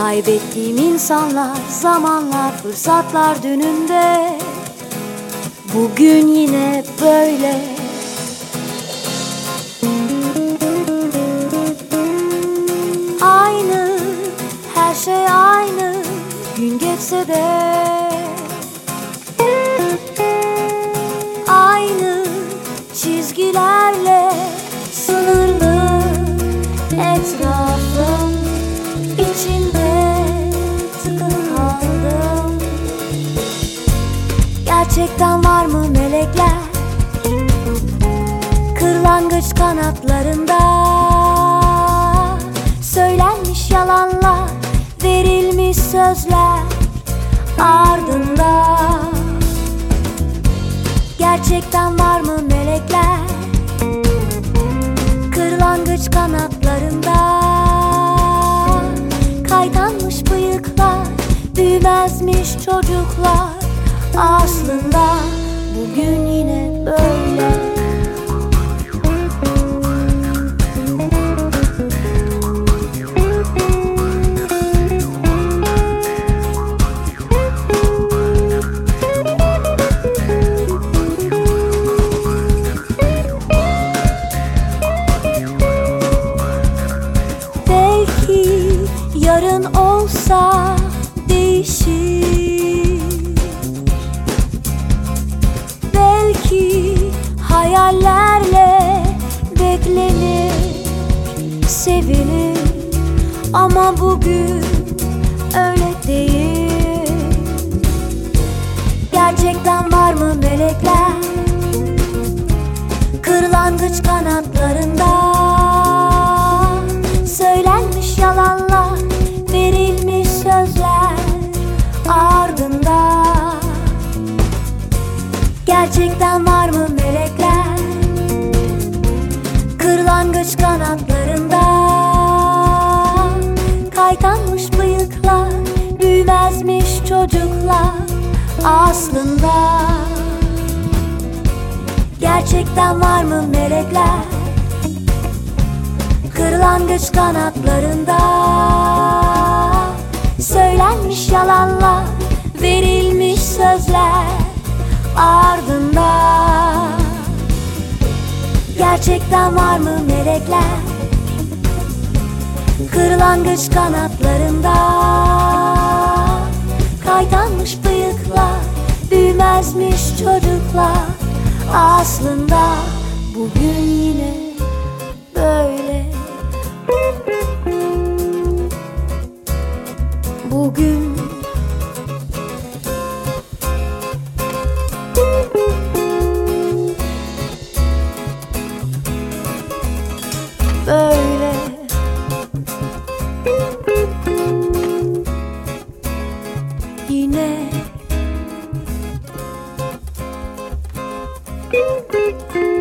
Kaybettiğim insanlar, zamanlar, fırsatlar dününde. Bugün yine böyle. Aynı, her şey aynı, gün geçse de. Aynı çizgilerle sınırlı etrafım içinde tıkılı kaldım. Gerçekten var mı melekler kırlangıç kanatlarında? Söylenmiş yalanlar, verilmiş sözler ardında. Gerçekten var mı melekler kırlangıç kanatlarında? Kaytanmış bıyıklar, büyümezmiş çocuklar. Aslında bugün yine böyle. Belki yarın olsa değişir. Belki hayallerle beklenir, sevilir. Ama bugün öyle değil. Gerçekten var mı melekler kırlangıç kanatlarında? Söylenmiş yalanlar, verilmiş sözler ardında. Gerçekten var mı melekler kırlangıç kanatlarında? Kaytanmış bıyıklar, büyümezmiş çocuklar. Aslında gerçekten var mı melekler kırlangıç kanatlarında? Söylenmiş yalanlar, verilmiş sözler ardında. Gerçekten var mı melekler kırlangıç kanatlarında? Kaytanmış bıyıklar, büyümezmiş çocuklar. Aslında bugün yine böyle. Bugün böyle. Yine